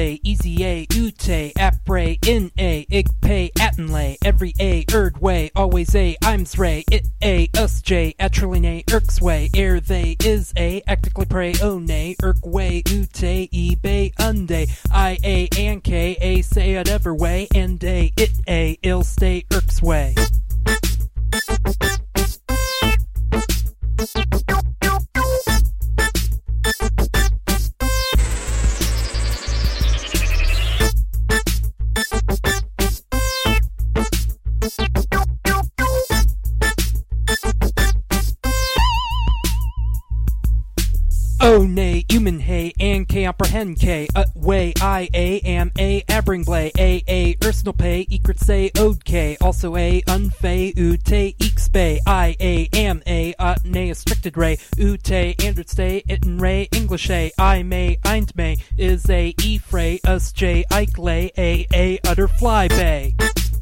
say, easy a, ute, apre, in a, ig pay, atenlay, every a, erd way, always a, ims ray, it a, us j, atrylene a, irks way, air they, is a, actically pray, one, irk way, ute, ebay, unday, I a, and k, a, say at ever way, and a, it a, ill stay, irks way. Oh nay, human hey, and k apprehend k, way, I a, am a, abring blay, a, ursnal pay, ekrit say, ode k, also a, unfay, ute, eekspay, I a, am a, nay, restricted ray, ute, andred stay, itten ray, English a, I may, eind may, is a, e fray, us j, ike lay, a, utter fly bay.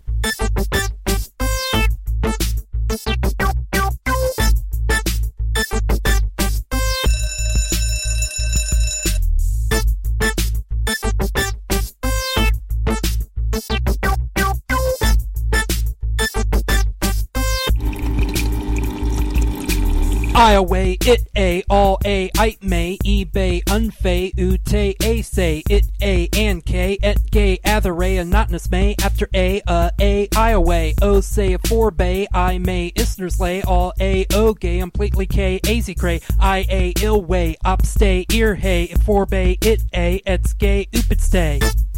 I away, it a, all a, I may, ebay, unfay, ute, a say, it a, and k, et gay, ather a, anotness may, after a, I away, o say, for bay, I may, isners lay, all a, o gay, completely k, azy cray, I a, ill way, op stay, ear hay, for bay, it a, et's gay, upid stay.